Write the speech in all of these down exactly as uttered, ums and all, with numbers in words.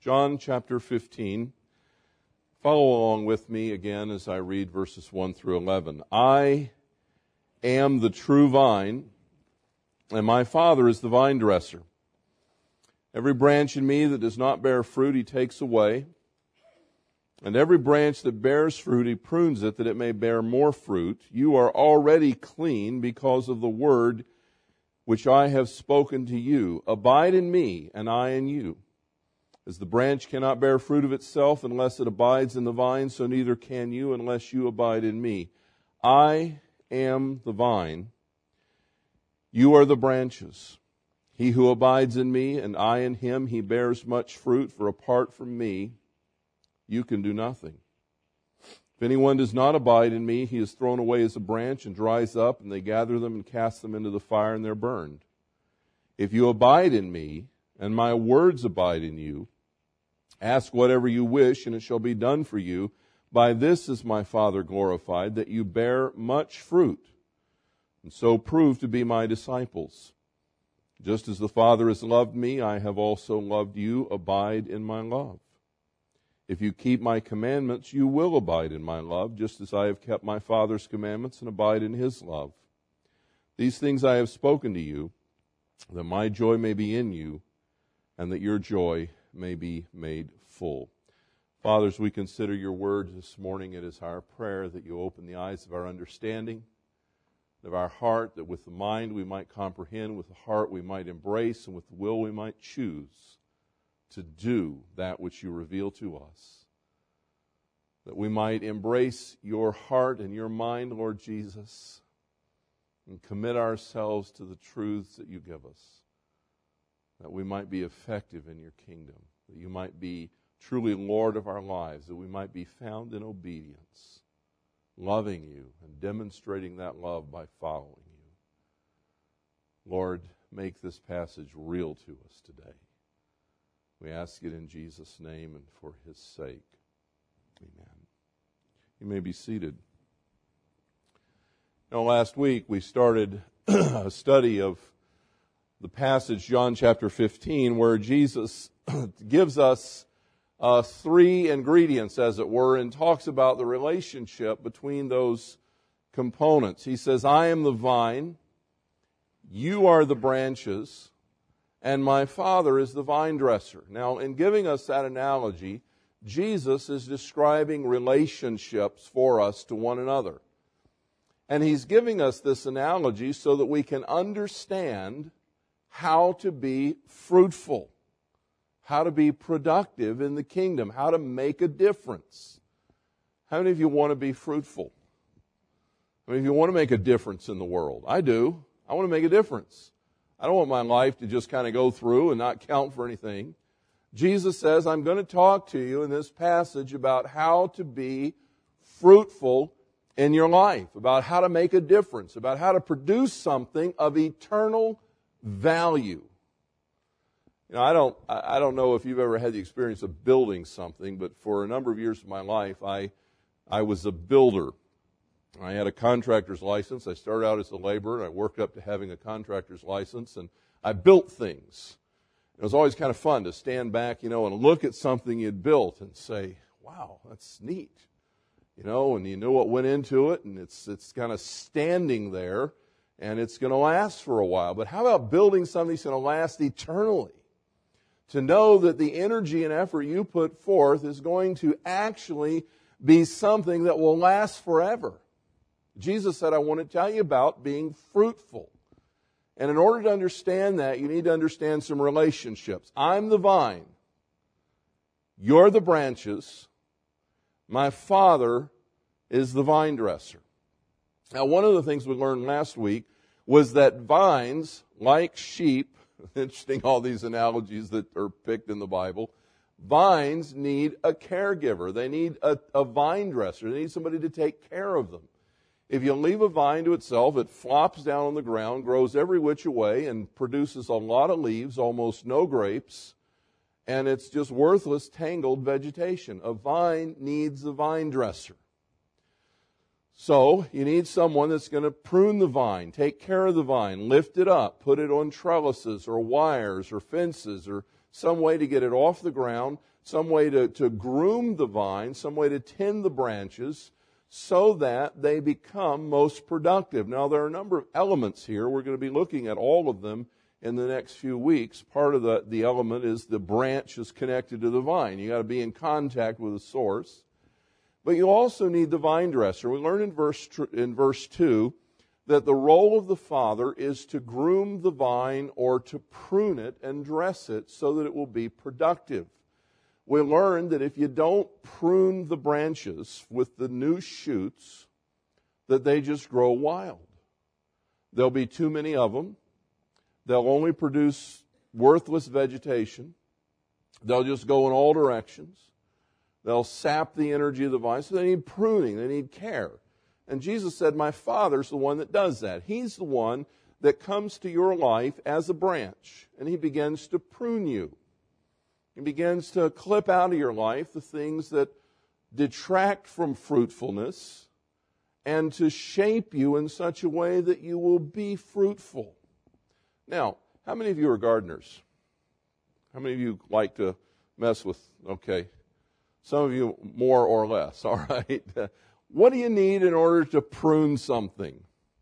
John chapter fifteen. Follow along with me again as I read verses one through eleven. I am the true vine, and my Father is the vine dresser. Every branch in me that does not bear fruit, he takes away. And every branch that bears fruit, he prunes it, that it may bear more fruit. You are already clean because of the word which I have spoken to you. Abide in me, and I in you. As the branch cannot bear fruit of itself unless it abides in the vine, so neither can you unless you abide in me. I am the vine. You are the branches. He who abides in me, and I in him, he bears much fruit, for apart from me, you can do nothing. If anyone does not abide in me, he is thrown away as a branch and dries up, and they gather them and cast them into the fire, and they're burned. If you abide in me, and my words abide in you, ask whatever you wish, and it shall be done for you. By this is my Father glorified, that you bear much fruit, and so prove to be my disciples. Just as the Father has loved me, I have also loved you. Abide in my love. If you keep my commandments, you will abide in my love, just as I have kept my Father's commandments and abide in his love. These things I have spoken to you, that my joy may be in you, and that your joy may be made full. Father, as we consider your word this morning, it is our prayer that you open the eyes of our understanding, of our heart, that with the mind we might comprehend, with the heart we might embrace, and with the will we might choose to do that which you reveal to us. That we might embrace your heart and your mind, Lord Jesus, and commit ourselves to the truths that you give us. That we might be effective in your kingdom. That you might be truly Lord of our lives. That we might be found in obedience, loving you and demonstrating that love by following you. Lord, make this passage real to us today. We ask it in Jesus' name and for his sake. Amen. You may be seated. Now, last week we started a study of the passage, John chapter fifteen, where Jesus gives us uh, three ingredients, as it were, and talks about the relationship between those components. He says, I am the vine, you are the branches, and my Father is the vine dresser. Now, in giving us that analogy, Jesus is describing relationships for us to one another. And he's giving us this analogy so that we can understand how to be fruitful, how to be productive in the kingdom, how to make a difference. How many of you want to be fruitful? I mean, if you want to make a difference in the world, I do. I want to make a difference. I don't want my life to just kind of go through and not count for anything. Jesus says, I'm going to talk to you in this passage about how to be fruitful in your life, about how to make a difference, about how to produce something of eternal value. You know, I don't, I don't know if you've ever had the experience of building something, but for a number of years of my life, I, I was a builder. I had a contractor's license. I started out as a laborer, and I worked up to having a contractor's license, and I built things. It was always kind of fun to stand back, you know, and look at something you'd built and say, wow, that's neat. You know, and you know what went into it, and it's it's kind of standing there, and it's going to last for a while. But how about building something that's going to last eternally? To know that the energy and effort you put forth is going to actually be something that will last forever. Jesus said, I want to tell you about being fruitful. And in order to understand that, you need to understand some relationships. I'm the vine. You're the branches. My Father is the vine dresser. Now, one of the things we learned last week was that vines, like sheep, interesting all these analogies that are picked in the Bible, vines need a caregiver. They need a, a vine dresser. They need somebody to take care of them. If you leave a vine to itself, it flops down on the ground, grows every which way, and produces a lot of leaves, almost no grapes, and it's just worthless, tangled vegetation. A vine needs a vine dresser. So you need someone that's going to prune the vine, take care of the vine, lift it up, put it on trellises or wires or fences or some way to get it off the ground, some way to, to groom the vine, some way to tend the branches so that they become most productive. Now, there are a number of elements here. We're going to be looking at all of them in the next few weeks. Part of the, the element is the branch is connected to the vine. You got to be in contact with the source. But you also need the vine dresser. We learn in verse in verse two that the role of the father is to groom the vine or to prune it and dress it so that it will be productive. We learn that if you don't prune the branches with the new shoots, that they just grow wild. There'll be too many of them. They'll only produce worthless vegetation. They'll just go in all directions. They'll sap the energy of the vine. So they need pruning. They need care. And Jesus said, my Father's the one that does that. He's the one that comes to your life as a branch, and he begins to prune you. He begins to clip out of your life the things that detract from fruitfulness and to shape you in such a way that you will be fruitful. Now, how many of you are gardeners? How many of you like to mess with, okay, some of you more or less, all right? What do you need in order to prune something?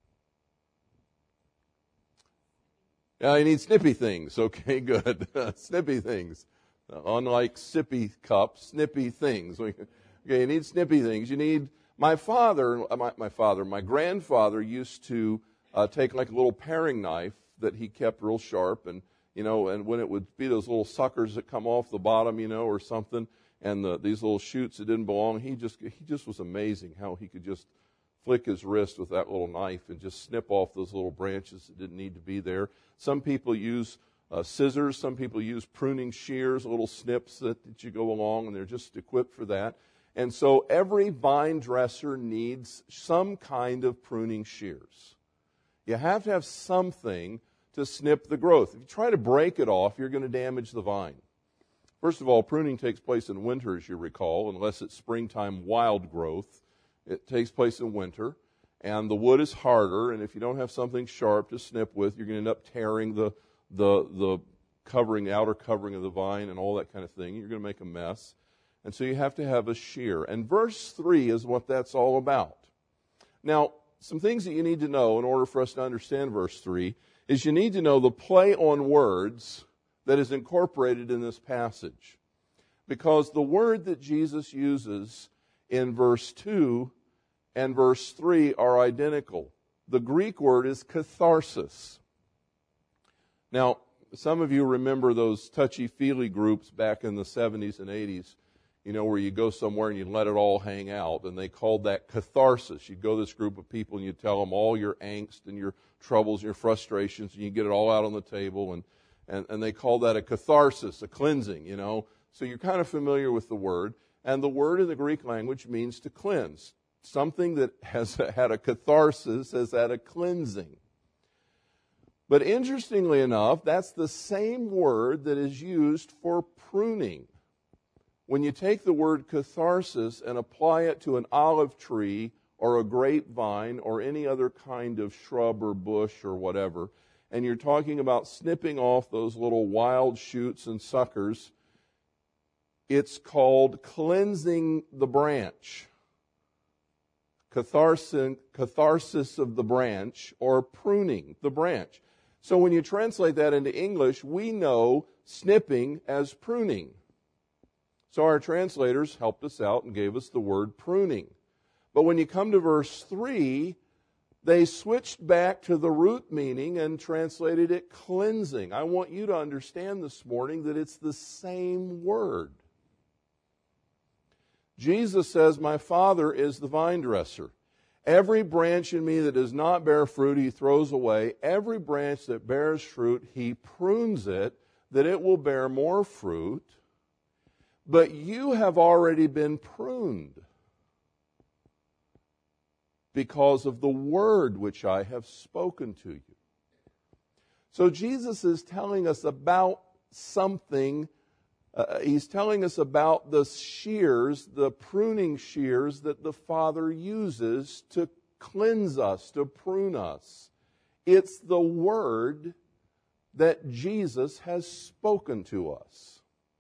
Yeah, you need snippy things. Okay, good. Snippy things. Unlike sippy cups, snippy things. Okay, you need snippy things. You need, my father, my, my father, my grandfather used to uh, take like a little paring knife that he kept real sharp, and, you know, and when it would be those little suckers that come off the bottom, you know, or something, and the, these little shoots that didn't belong, he just he just was amazing how he could just flick his wrist with that little knife and just snip off those little branches that didn't need to be there. Some people use uh, scissors. Some people use pruning shears, little snips that, that you go along, and they're just equipped for that. And so every vine dresser needs some kind of pruning shears. You have to have something to snip the growth. If you try to break it off, you're going to damage the vine. First of all, pruning takes place in winter, as you recall, unless it's springtime wild growth. It takes place in winter, and the wood is harder, and if you don't have something sharp to snip with, you're going to end up tearing the, the, the covering, outer covering of the vine and all that kind of thing. You're going to make a mess. And so you have to have a shear. And verse three is what that's all about. Now, some things that you need to know in order for us to understand verse three is you need to know the play on words that is incorporated in this passage. Because the word that Jesus uses in verse two and verse three are identical. The Greek word is catharsis. Now, some of you remember those touchy-feely groups back in the seventies and eighties, you know, where you go somewhere and you let it all hang out, and they called that catharsis. You'd go to this group of people and you tell them all your angst and your troubles and your frustrations, and you get it all out on the table, and And, and they call that a catharsis, a cleansing, you know. So you're kind of familiar with the word. And the word in the Greek language means to cleanse. Something that has had a catharsis has had a cleansing. But interestingly enough, that's the same word that is used for pruning. When you take the word catharsis and apply it to an olive tree or a grapevine or any other kind of shrub or bush or whatever, and you're talking about snipping off those little wild shoots and suckers, it's called cleansing the branch. Catharsis, catharsis of the branch, or pruning the branch. So when you translate that into English, we know snipping as pruning. So our translators helped us out and gave us the word pruning. But when you come to verse three, they switched back to the root meaning and translated it cleansing. I want you to understand this morning that it's the same word. Jesus says, my Father is the vine dresser. Every branch in me that does not bear fruit, he throws away. Every branch that bears fruit, he prunes it, that it will bear more fruit. But you have already been pruned because of the word which I have spoken to you. So Jesus is telling us about something. Uh, he's telling us about the shears, the pruning shears that the Father uses to cleanse us, to prune us. It's the word that Jesus has spoken to us.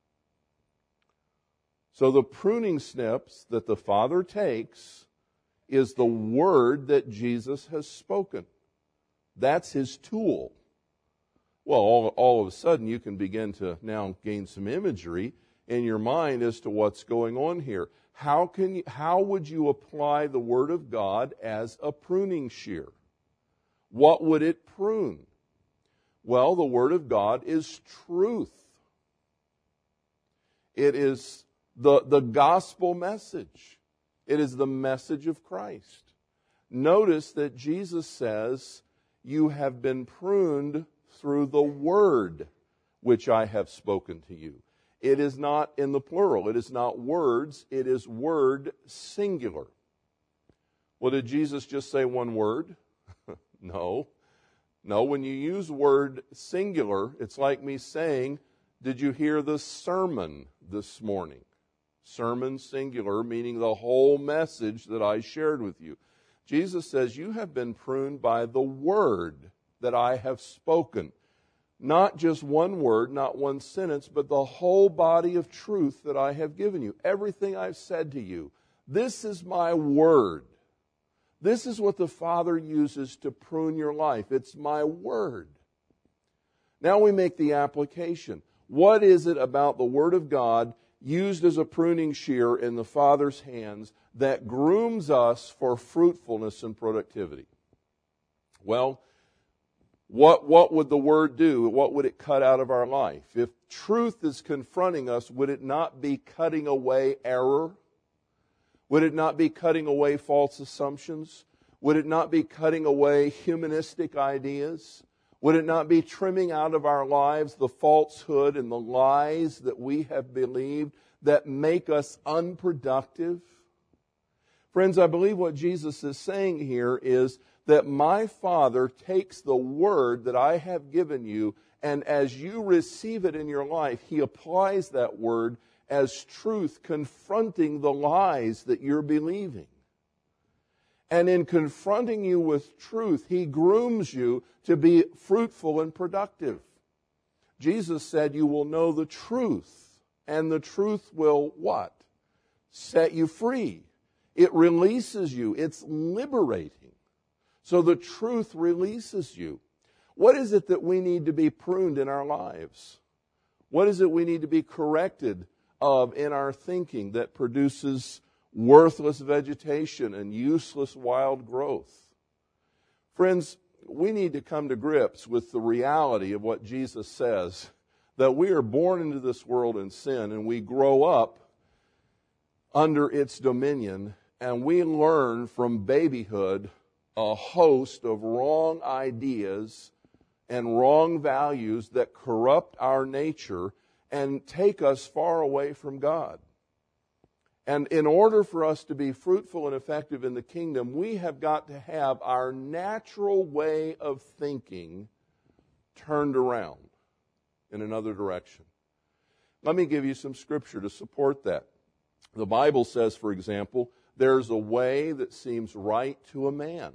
So the pruning snips that the Father takes is the word that Jesus has spoken. That's his tool. Well, all, all of a sudden you can begin to now gain some imagery in your mind as to what's going on here. How can you, how would you apply the Word of God as a pruning shear? What would it prune? Well, the Word of God is truth. It is the, the gospel message. It is the message of Christ. Notice that Jesus says, you have been pruned through the word which I have spoken to you. It is not in the plural. It is not words. It is word singular. Well, did Jesus just say one word? No. No, when you use word singular, it's like me saying, did you hear the sermon this morning? Sermon singular, meaning the whole message that I shared with you. Jesus says, you have been pruned by the word that I have spoken. Not just one word, not one sentence, but the whole body of truth that I have given you. Everything I've said to you. This is my word. This is what the Father uses to prune your life. It's my word. Now we make the application. What is it about the Word of God used as a pruning shear in the Father's hands that grooms us for fruitfulness and productivity? Well, what, what would the Word do? What would it cut out of our life? If truth is confronting us, would it not be cutting away error? Would it not be cutting away false assumptions? Would it not be cutting away humanistic ideas? Would it not be trimming out of our lives the falsehood and the lies that we have believed that make us unproductive? Friends, I believe what Jesus is saying here is that my Father takes the word that I have given you, and as you receive it in your life, He applies that word as truth, confronting the lies that you're believing. And in confronting you with truth, He grooms you to be fruitful and productive. Jesus said, you will know the truth, and the truth will what? Set you free. It releases you. It's liberating. So the truth releases you. What is it that we need to be pruned in our lives? What is it we need to be corrected of in our thinking that produces worthless vegetation and useless wild growth? Friends, we need to come to grips with the reality of what Jesus says, that we are born into this world in sin and we grow up under its dominion, and we learn from babyhood a host of wrong ideas and wrong values that corrupt our nature and take us far away from God. And in order for us to be fruitful and effective in the kingdom, we have got to have our natural way of thinking turned around in another direction. Let me give you some scripture to support that. The Bible says, for example, there's a way that seems right to a man.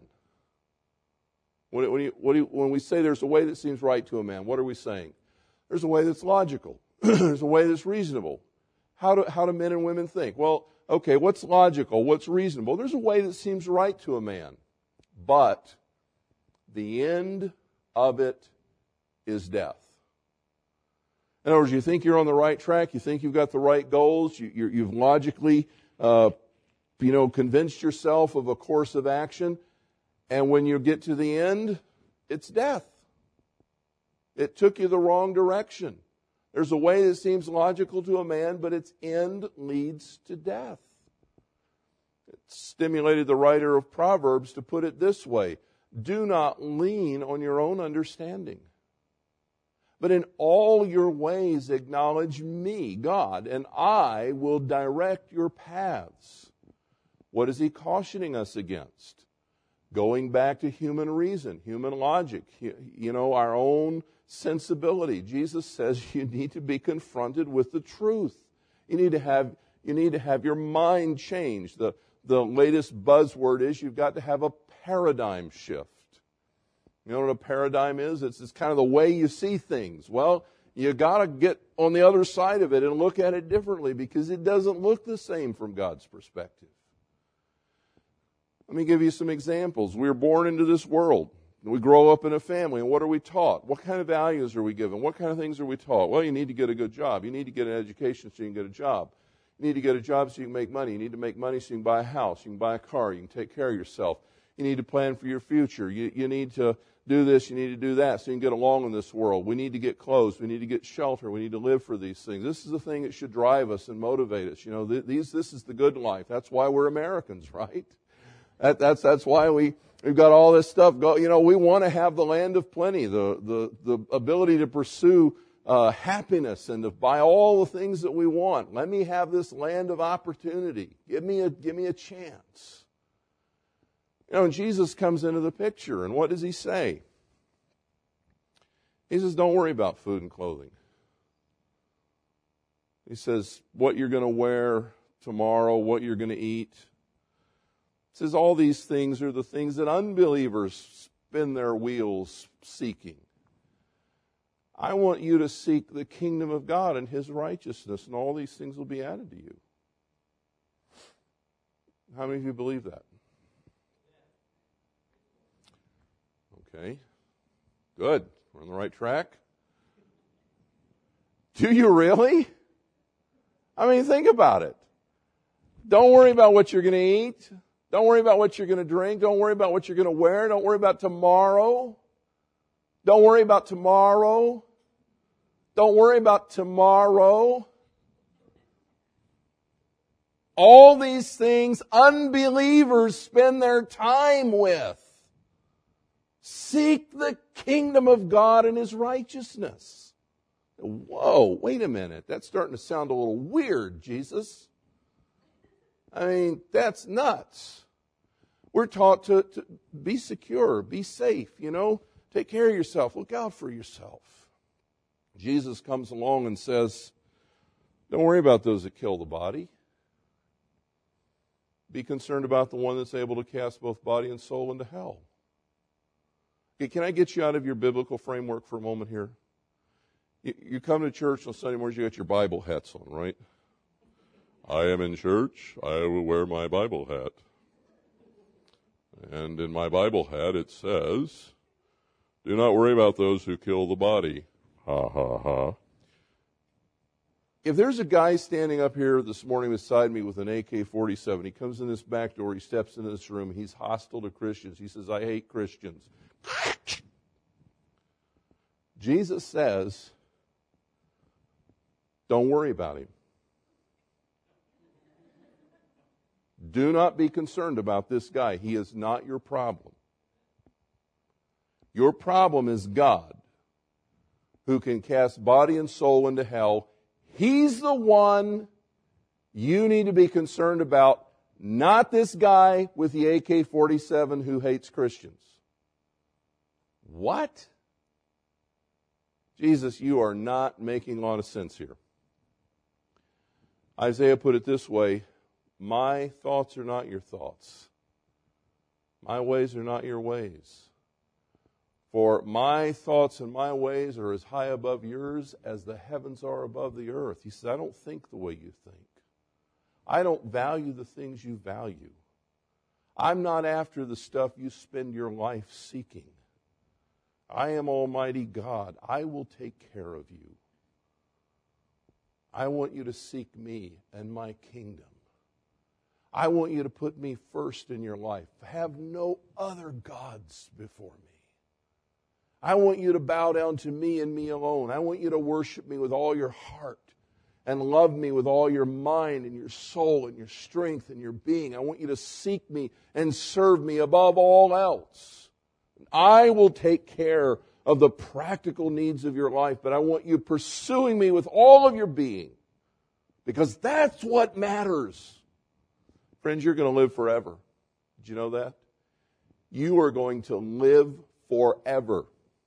When, when, you, when, you, when we say there's a way that seems right to a man, what are we saying? There's a way that's logical. There's a way that's reasonable. How do, how do men and women think? Well, okay, what's logical? What's reasonable? There's a way that seems right to a man. But the end of it is death. In other words, you think you're on the right track. You think you've got the right goals. You, you're, you've logically, uh, you know, convinced yourself of a course of action. And when you get to the end, it's death. It took you the wrong direction. There's a way that seems logical to a man, but its end leads to death. It stimulated the writer of Proverbs to put it this way: do not lean on your own understanding, but in all your ways acknowledge me, God, and I will direct your paths. What is he cautioning us against? Going back to human reason, human logic, you know, our own sensibility. Jesus says you need to be confronted with the truth. You need to have, you need to have your mind changed. The, the latest buzzword is you've got to have a paradigm shift. You know what a paradigm is? It's, it's kind of the way you see things. Well, you got to get on the other side of it and look at it differently because it doesn't look the same from God's perspective. Let me give you some examples. We are born into this world. We grow up in a family, and what are we taught? What kind of values are we given? What kind of things are we taught? Well, you need to get a good job. You need to get an education so you can get a job. You need to get a job so you can make money. You need to make money so you can buy a house. You can buy a car. You can take care of yourself. You need to plan for your future. You, you need to do this. You need to do that so you can get along in this world. We need to get clothes. We need to get shelter. We need to live for these things. This is the thing that should drive us and motivate us. You know, th- these, this is the good life. That's why we're Americans, right? That, that's, that's why we... We've got all this stuff go. You know, we want to have the land of plenty, the the, the ability to pursue uh, happiness and to buy all the things that we want. Let me have this land of opportunity. Give me a give me a chance. You know, and Jesus comes into the picture, and what does he say? He says, "Don't worry about food and clothing." He says, "What you're going to wear tomorrow, what you're going to eat." It says all these things are the things that unbelievers spin their wheels seeking. I want you to seek the kingdom of God and His righteousness, and all these things will be added to you. How many of you believe that? Okay. Good. We're on the right track. Do you really? I mean, think about it. Don't worry about what you're going to eat. Don't worry about what you're going to drink. Don't worry about what you're going to wear. Don't worry about tomorrow. Don't worry about tomorrow. Don't worry about tomorrow. All these things unbelievers spend their time with. Seek the kingdom of God and His righteousness. Whoa, wait a minute. That's starting to sound a little weird, Jesus. I mean, that's nuts. We're taught to, to be secure, be safe, you know, take care of yourself, look out for yourself. Jesus comes along and says, don't worry about those that kill the body. Be concerned about the one that's able to cast both body and soul into hell. Okay, can I get you out of your biblical framework for a moment here? You, you come to church on Sunday mornings, you got your Bible hats on, right? I am in church, I will wear my Bible hat. And in my Bible hat it says, do not worry about those who kill the body. Ha, ha, ha. If there's a guy standing up here this morning beside me with an A K forty-seven, he comes in this back door, he steps into this room, he's hostile to Christians. He says, I hate Christians. Jesus says, don't worry about him. Do not be concerned about this guy. He is not your problem. Your problem is God, who can cast body and soul into hell. He's the one you need to be concerned about, not this guy with the A K forty-seven who hates Christians. What? Jesus, you are not making a lot of sense here. Isaiah put it this way, my thoughts are not your thoughts. My ways are not your ways. For my thoughts and my ways are as high above yours as the heavens are above the earth. He says, I don't think the way you think. I don't value the things you value. I'm not after the stuff you spend your life seeking. I am Almighty God. I will take care of you. I want you to seek me and my kingdom. I want you to put me first in your life. Have no other gods before me. I want you to bow down to me and me alone. I want you to worship me with all your heart and love me with all your mind and your soul and your strength and your being. I want you to seek me and serve me above all else. I will take care of the practical needs of your life, but I want you pursuing me with all of your being, because that's what matters. Friends, you're going to live forever. Did you know that? You are going to live forever.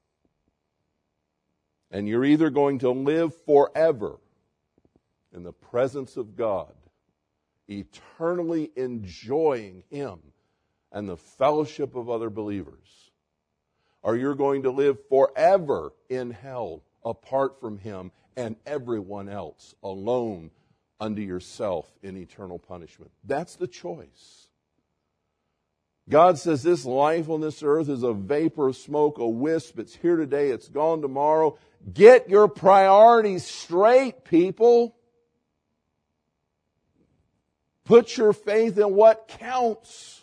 And you're either going to live forever in the presence of God, eternally enjoying Him and the fellowship of other believers, or you're going to live forever in hell apart from Him and everyone else, alone unto yourself in eternal punishment. That's the choice. God says this life on this earth is a vapor of smoke, a wisp. It's here today, it's gone tomorrow. Get your priorities straight, people. Put your faith in what counts.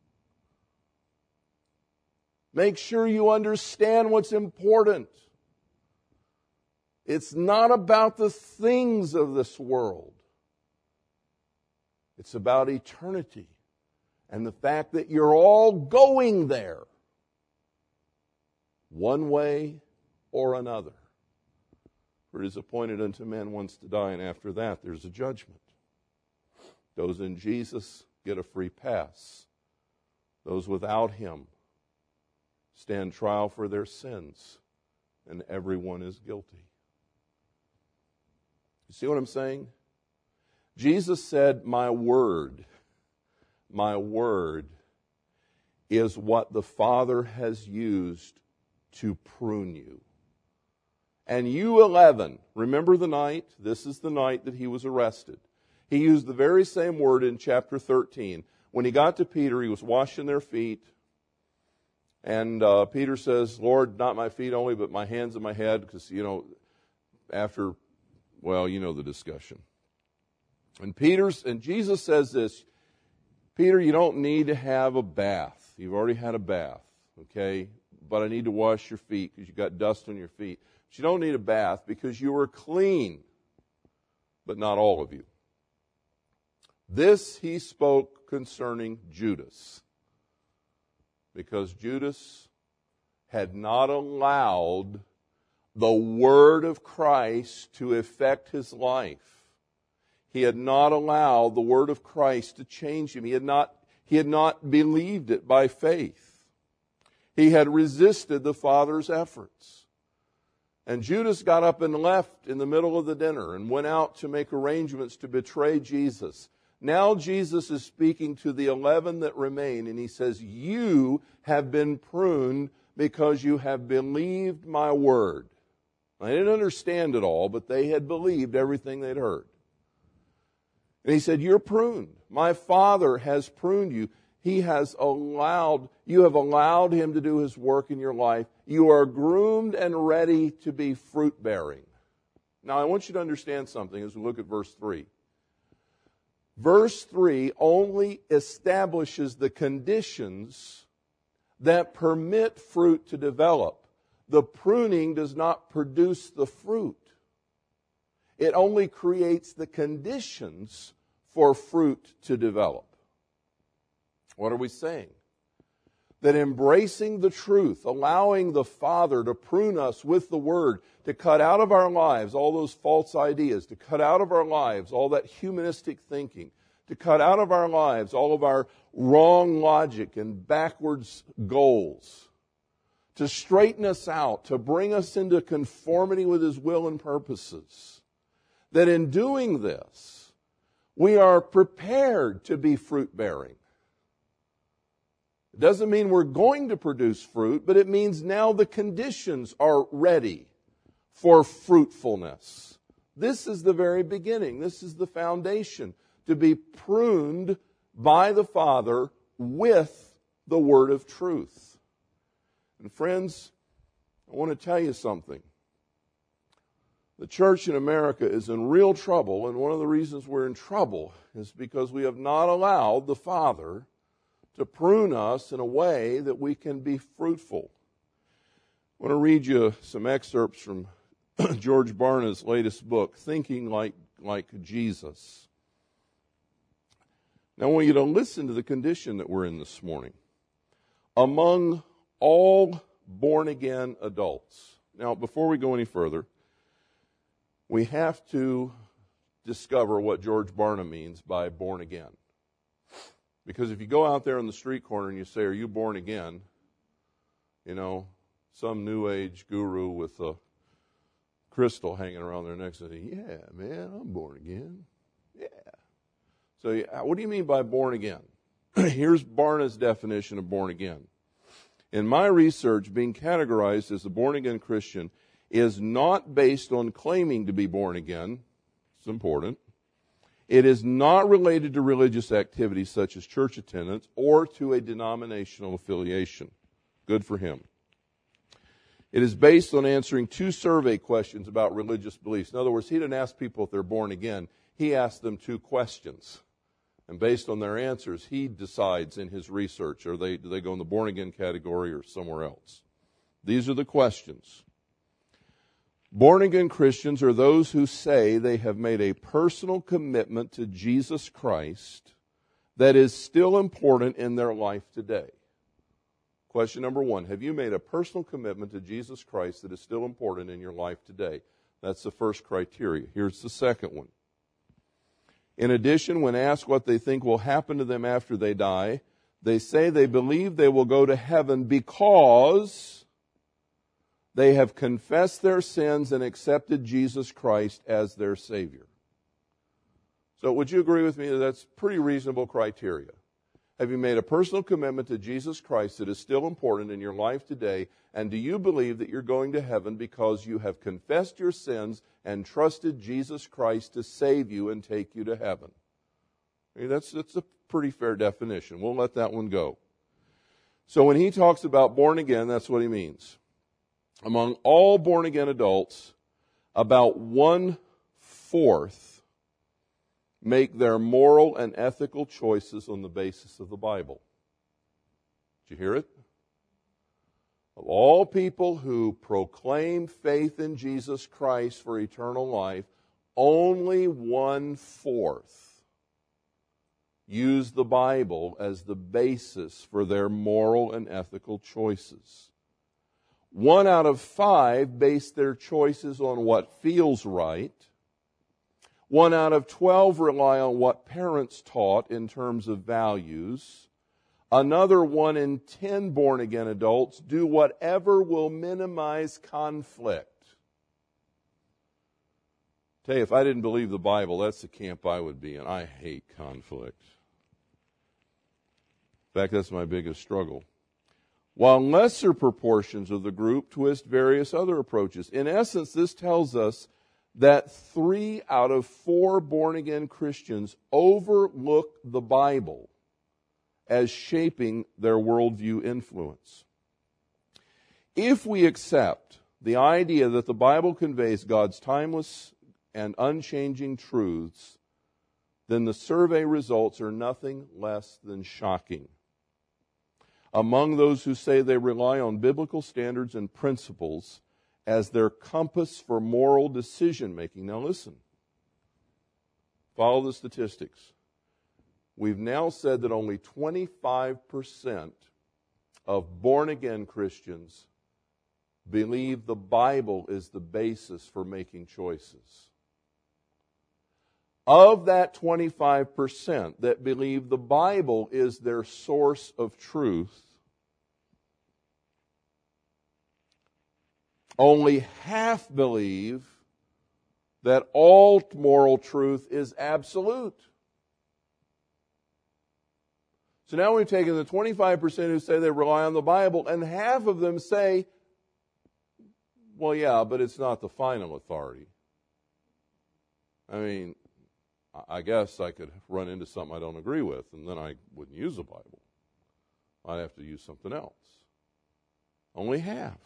Make sure you understand what's important. It's not about the things of this world. It's about eternity and the fact that you're all going there, one way or another. For it is appointed unto men once to die, and after that there's a judgment. Those in Jesus get a free pass. Those without Him stand trial for their sins, and everyone is guilty. You see what I'm saying? Jesus said, my word, my word is what the Father has used to prune you. And you eleven, remember the night? This is the night that He was arrested. He used the very same word in chapter thirteen. When He got to Peter, He was washing their feet. And uh, Peter says, Lord, not my feet only, but my hands and my head. Because, you know, after, well, you know the discussion. And Peter's, and Jesus says this, Peter, you don't need to have a bath. You've already had a bath, okay? But I need to wash your feet because you've got dust on your feet. But you don't need a bath because you are clean, but not all of you. This He spoke concerning Judas, because Judas had not allowed the word of Christ to affect his life. He had not allowed the word of Christ to change him. He had not, he had not believed it by faith. He had resisted the Father's efforts. And Judas got up and left in the middle of the dinner and went out to make arrangements to betray Jesus. Now Jesus is speaking to the eleven that remain, and He says, you have been pruned because you have believed my word. I didn't understand it all, but they had believed everything they'd heard. And He said, you're pruned. My Father has pruned you. He has allowed, you have allowed Him to do His work in your life. You are groomed and ready to be fruit-bearing. Now, I want you to understand something as we look at verse three. Verse three only establishes the conditions that permit fruit to develop. The pruning does not produce the fruit. It only creates the conditions for fruit to develop. What are we saying? That embracing the truth, allowing the Father to prune us with the Word, to cut out of our lives all those false ideas, to cut out of our lives all that humanistic thinking, to cut out of our lives all of our wrong logic and backwards goals, to straighten us out, to bring us into conformity with His will and purposes. That in doing this, we are prepared to be fruit-bearing. It doesn't mean we're going to produce fruit, but it means now the conditions are ready for fruitfulness. This is the very beginning. This is the foundation, to be pruned by the Father with the word of truth. And friends, I want to tell you something. The church in America is in real trouble, and one of the reasons we're in trouble is because we have not allowed the Father to prune us in a way that we can be fruitful. I want to read you some excerpts from George Barna's latest book, Thinking Like, like Jesus. Now I want you to listen to the condition that we're in this morning. Among all born-again adults. Now, before we go any further, we have to discover what George Barna means by born again. Because if you go out there on the street corner and you say, are you born again? You know, some new age guru with a crystal hanging around their neck saying, yeah, man, I'm born again. Yeah. So what do you mean by born again? Here's Barna's definition of born again. In my research, being categorized as a born-again Christian is not based on claiming to be born again. It's important. It is not related to religious activities such as church attendance or to a denominational affiliation. Good for him. It is based on answering two survey questions about religious beliefs. In other words, he didn't ask people if they're born again. He asked them two questions. And based on their answers, he decides in his research, are they, do they go in the born-again category or somewhere else? These are the questions. Born-again Christians are those who say they have made a personal commitment to Jesus Christ that is still important in their life today. Question number one, have you made a personal commitment to Jesus Christ that is still important in your life today? That's the first criteria. Here's the second one. In addition, when asked what they think will happen to them after they die, they say they believe they will go to heaven because they have confessed their sins and accepted Jesus Christ as their Savior. So would you agree with me that that's pretty reasonable criteria? Have you made a personal commitment to Jesus Christ that is still important in your life today? And do you believe that you're going to heaven because you have confessed your sins and trusted Jesus Christ to save you and take you to heaven? I mean, that's, that's a pretty fair definition. We'll let that one go. So when he talks about born again, that's what he means. Among all born-again adults, about one-fourth make their moral and ethical choices on the basis of the Bible. Did you hear it? Of all people who proclaim faith in Jesus Christ for eternal life, only one-fourth use the Bible as the basis for their moral and ethical choices. One out of five base their choices on what feels right. One out of twelve rely on what parents taught in terms of values. Another one in ten born-again adults do whatever will minimize conflict. Tell you, if I didn't believe the Bible, that's the camp I would be in. I hate conflict. In fact, that's my biggest struggle. While lesser proportions of the group twist various other approaches. In essence, this tells us that three out of four born-again Christians overlook the Bible as shaping their worldview influence. If we accept the idea that the Bible conveys God's timeless and unchanging truths, then the survey results are nothing less than shocking. Among those who say they rely on biblical standards and principles as their compass for moral decision-making. Now listen. Follow the statistics. We've now said that only twenty-five percent of born-again Christians believe the Bible is the basis for making choices. Of that twenty-five percent that believe the Bible is their source of truth, only half believe that all moral truth is absolute. So now we've taken the twenty-five percent who say they rely on the Bible, and half of them say, well, yeah, but it's not the final authority. I mean, I guess I could run into something I don't agree with, and then I wouldn't use the Bible. I'd have to use something else. Only half.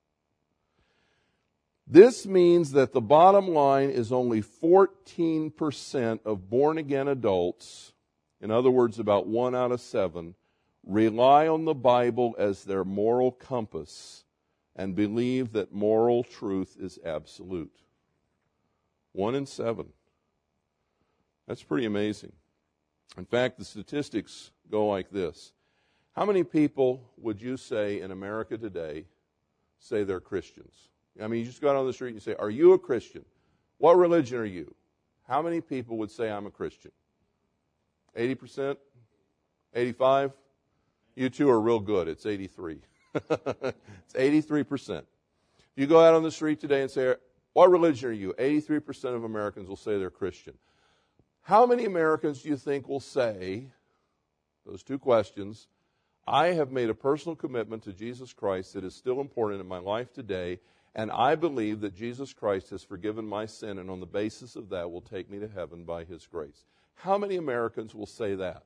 This means that the bottom line is only fourteen percent of born-again adults, in other words, about one out of seven, rely on the Bible as their moral compass and believe that moral truth is absolute. One in seven. That's pretty amazing. In fact, the statistics go like this. How many people would you say in America today say they're Christians? I mean, you just go out on the street and you say, are you a Christian? What religion are you? How many people would say I'm a Christian? eighty percent? eighty-five? You two are real good. It's eighty-three. It's eighty-three percent. If you go out on the street today and say, what religion are you? eighty-three percent of Americans will say they're Christian. How many Americans do you think will say, those two questions, I have made a personal commitment to Jesus Christ that is still important in my life today, and I believe that Jesus Christ has forgiven my sin, and on the basis of that will take me to heaven by His grace. How many Americans will say that?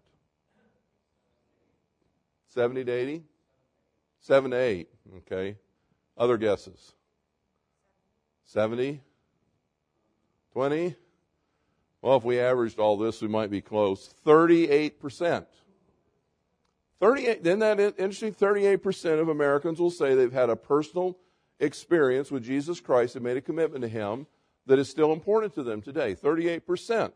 seventy to eighty? seven to eight, okay. Other guesses? seventy? twenty? Well, if we averaged all this, we might be close. thirty-eight percent. thirty-eight, isn't that interesting? thirty-eight percent of Americans will say they've had a personal experience with Jesus Christ and made a commitment to Him that is still important to them today. thirty-eight percent.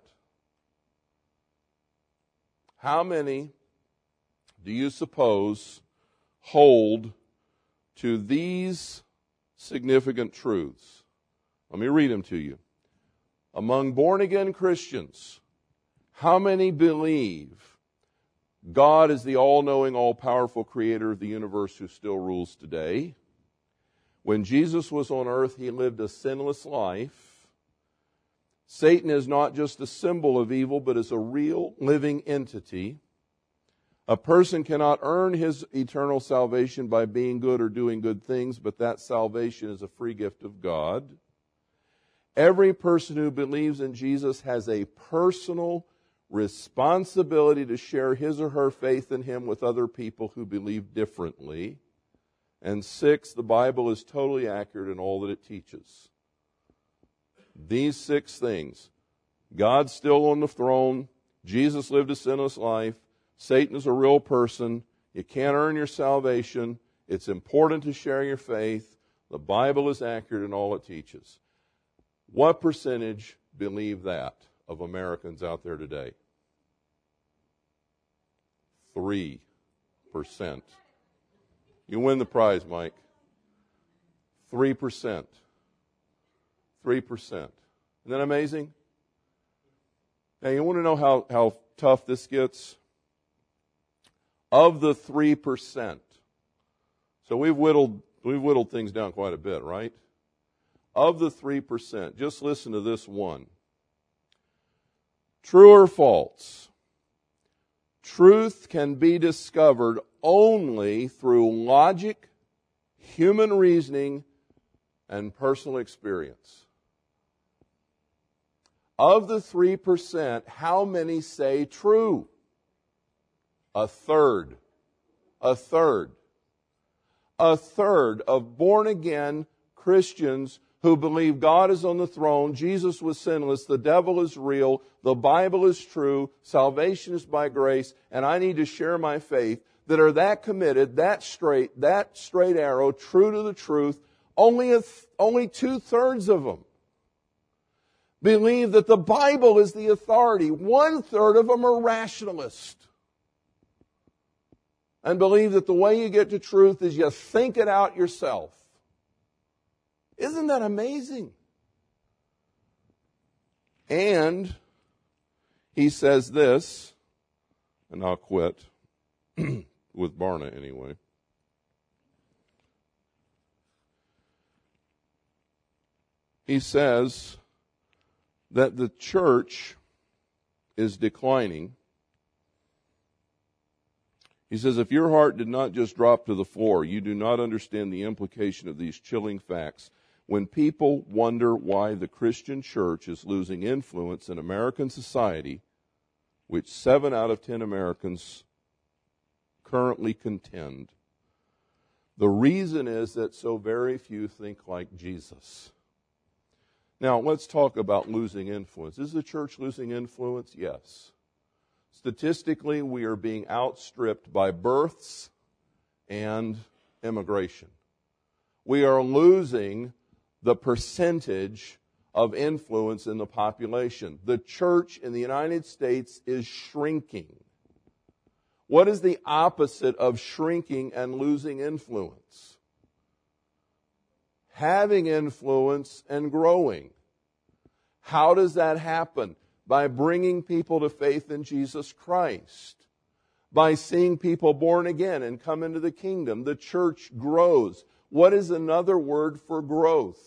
How many do you suppose hold to these significant truths? Let me read them to you. Among born-again Christians, how many believe God is the all-knowing, all-powerful creator of the universe who still rules today? When Jesus was on earth, He lived a sinless life. Satan is not just a symbol of evil, but is a real living entity. A person cannot earn his eternal salvation by being good or doing good things, but that salvation is a free gift of God. Every person who believes in Jesus has a personal responsibility to share his or her faith in Him with other people who believe differently. And six, the Bible is totally accurate in all that it teaches. These six things: God's still on the throne, Jesus lived a sinless life, Satan is a real person, you can't earn your salvation, it's important to share your faith, the Bible is accurate in all it teaches. What percentage believe that of Americans out there today? Three percent. You win the prize, Mike. Three percent. Three percent. Isn't that amazing? Now, you want to know how, how tough this gets? Of the three percent. So we've whittled, we've whittled things down quite a bit, right? Of the three percent, just listen to this one. True or false? Truth can be discovered only through logic, human reasoning, and personal experience. Of the three percent, how many say true? A third. A third. A third of born-again Christians who believe God is on the throne, Jesus was sinless, the devil is real, the Bible is true, salvation is by grace, and I need to share my faith, that are that committed, that straight, that straight arrow, true to the truth. Only, a th- only two-thirds of them believe that the Bible is the authority. One-third of them are rationalists and believe that the way you get to truth is you think it out yourself. Isn't that amazing? And he says this, and I'll quit, with Barna anyway. He says that the church is declining. He says, if your heart did not just drop to the floor, you do not understand the implication of these chilling facts. When people wonder why the Christian church is losing influence in American society, which seven out of ten Americans currently contend, the reason is that so very few think like Jesus. Now, let's talk about losing influence. Is the church losing influence? Yes. Statistically, we are being outstripped by births and immigration. We are losing the percentage of influence in the population. The church in the United States is shrinking. What is the opposite of shrinking and losing influence? Having influence and growing. How does that happen? By bringing people to faith in Jesus Christ. By seeing people born again and come into the kingdom. The church grows. What is another word for growth?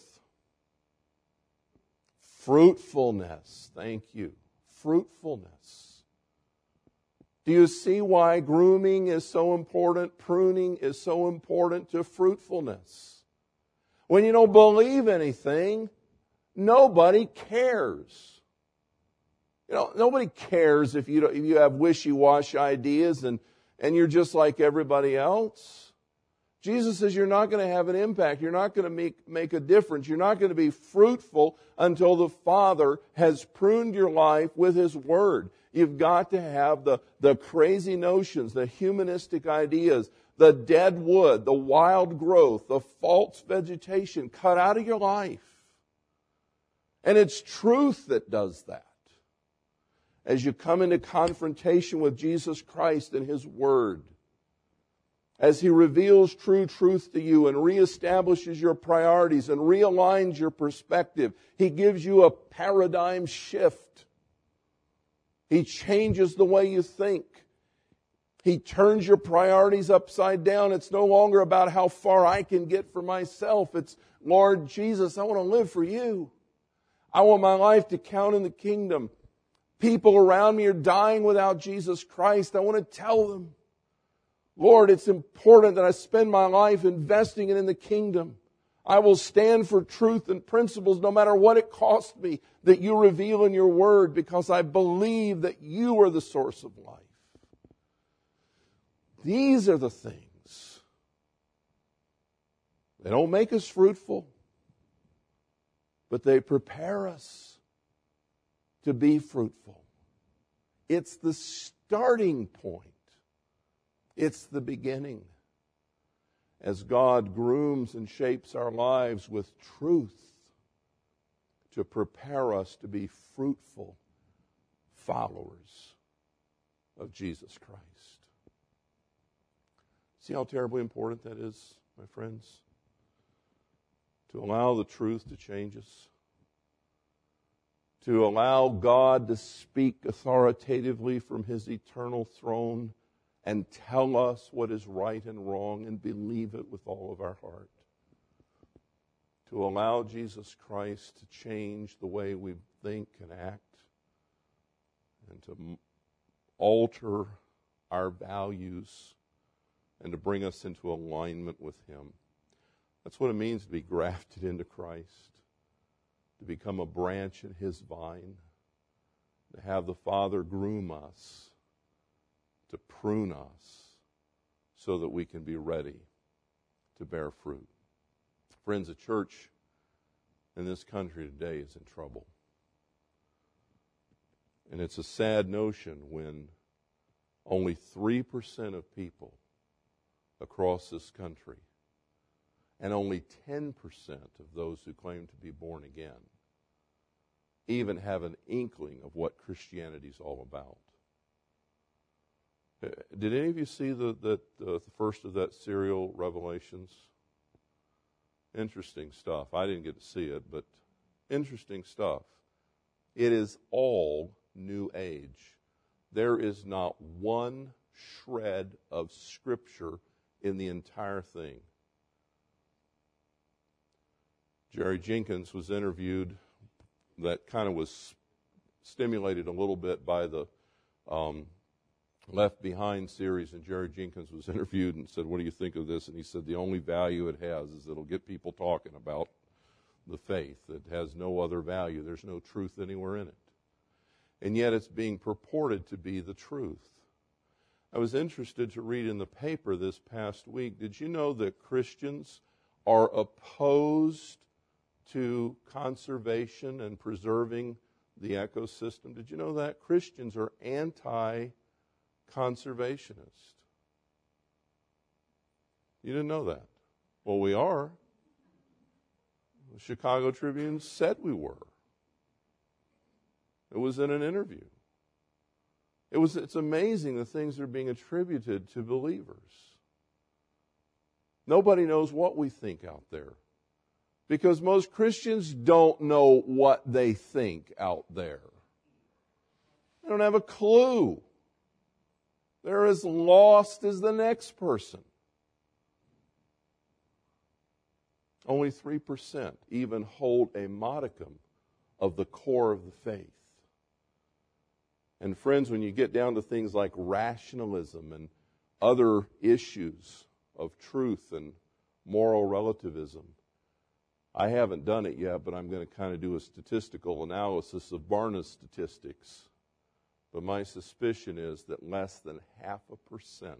Fruitfulness. Thank you. Fruitfulness. Do you see why grooming is so important? Pruning is so important to fruitfulness. When you don't believe anything, nobody cares. You know, nobody cares if you don't, if you have wishy-washy ideas and, and you're just like everybody else. Jesus says you're not going to have an impact. You're not going to make, make a difference. You're not going to be fruitful until the Father has pruned your life with His Word. You've got to have the, the crazy notions, the humanistic ideas, the dead wood, the wild growth, the false vegetation cut out of your life. And it's truth that does that. As you come into confrontation with Jesus Christ and His Word, as He reveals true truth to you and reestablishes your priorities and realigns your perspective, He gives you a paradigm shift. He changes the way you think. He turns your priorities upside down. It's no longer about how far I can get for myself. It's, Lord Jesus, I want to live for You. I want my life to count in the kingdom. People around me are dying without Jesus Christ. I want to tell them, Lord, it's important that I spend my life investing it in the kingdom. I will stand for truth and principles no matter what it costs me that You reveal in Your Word, because I believe that You are the source of life. These are the things. They don't make us fruitful, but they prepare us to be fruitful. It's the starting point. It's the beginning. As God grooms and shapes our lives with truth to prepare us to be fruitful followers of Jesus Christ. See how terribly important that is, my friends? To allow the truth to change us. To allow God to speak authoritatively from His eternal throne and tell us what is right and wrong and believe it with all of our heart. To allow Jesus Christ to change the way we think and act and to alter our values and to bring us into alignment with Him. That's what it means to be grafted into Christ, to become a branch in His vine, to have the Father groom us, to prune us so that we can be ready to bear fruit. Friends, the church in this country today is in trouble. And it's a sad notion when only three percent of people across this country and only ten percent of those who claim to be born again even have an inkling of what Christianity is all about. Did any of you see the, the, the first of that serial, Revelations? Interesting stuff. I didn't get to see it, but interesting stuff. It is all New Age. There is not one shred of Scripture in the entire thing. Jerry Jenkins was interviewed. That kind of was stimulated a little bit by the um, Left Behind series, and Jerry Jenkins was interviewed and said, what do you think of this? And he said, the only value it has is it'll get people talking about the faith. It has no other value. There's no truth anywhere in it. And yet it's being purported to be the truth. I was interested to read in the paper this past week, did you know that Christians are opposed to conservation and preserving the ecosystem? Did you know that? Christians are anti-conservationist. You didn't know that? Well, we are. The Chicago Tribune said we were. It was in an interview. It was, it's amazing the things that are being attributed to believers. Nobody knows what we think out there, because most Christians don't know what they think out there. They don't have a clue. They're as lost as the next person. Only three percent even hold a modicum of the core of the faith. And friends, when you get down to things like rationalism and other issues of truth and moral relativism, I haven't done it yet, but I'm going to kind of do a statistical analysis of Barna's statistics. But my suspicion is that less than half a percent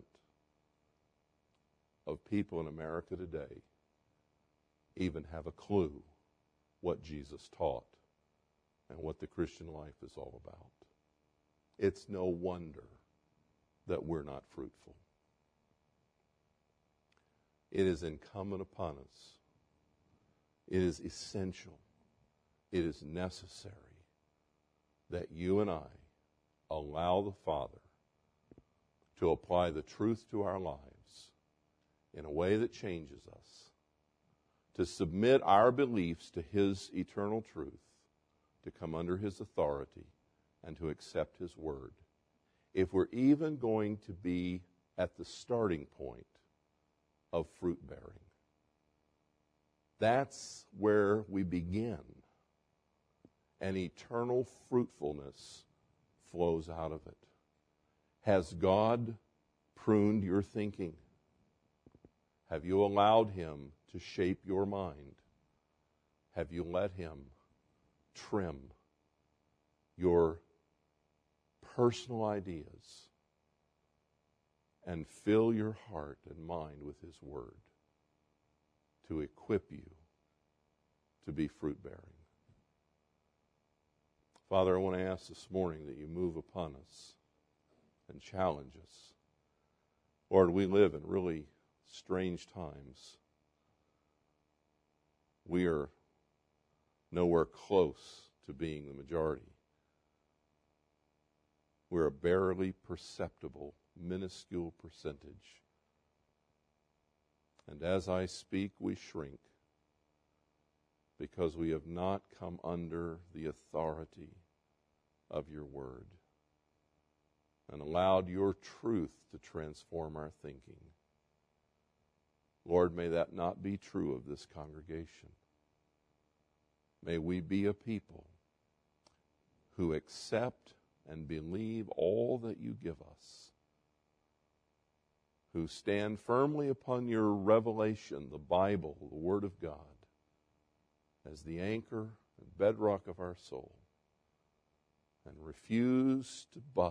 of people in America today even have a clue what Jesus taught and what the Christian life is all about. It's no wonder that we're not fruitful. It is incumbent upon us. It is essential. It is necessary that you and I allow the Father to apply the truth to our lives in a way that changes us, to submit our beliefs to His eternal truth, to come under His authority, and to accept His word. If we're even going to be at the starting point of fruit bearing, that's where we begin. And eternal fruitfulness flows out of it. Has God pruned your thinking? Have you allowed Him to shape your mind? Have you let Him trim your personal ideas and fill your heart and mind with His word to equip you to be fruit-bearing? Father, I want to ask this morning that you move upon us and challenge us. Lord, we live in really strange times. We are nowhere close to being the majority. We're a barely perceptible, minuscule percentage. And as I speak, we shrink because we have not come under the authority of your word and allowed your truth to transform our thinking. Lord, may that not be true of this congregation. May we be a people who accept and believe all that you give us, who stand firmly upon your revelation, the Bible, the Word of God, as the anchor and bedrock of our soul, and refuse to budge,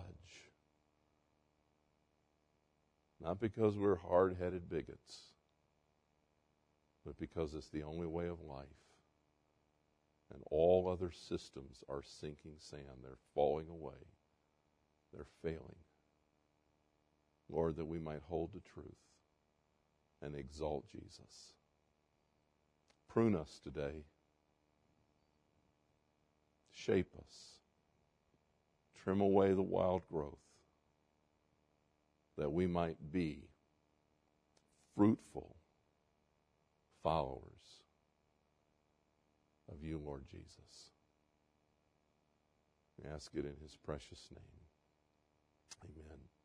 not because we're hard-headed bigots, but because it's the only way of life. And all other systems are sinking sand. They're falling away. They're failing. Lord, that we might hold to truth and exalt Jesus. Prune us today. Shape us. Trim away the wild growth, that we might be fruitful followers of you, Lord Jesus. We ask it in His precious name. Amen.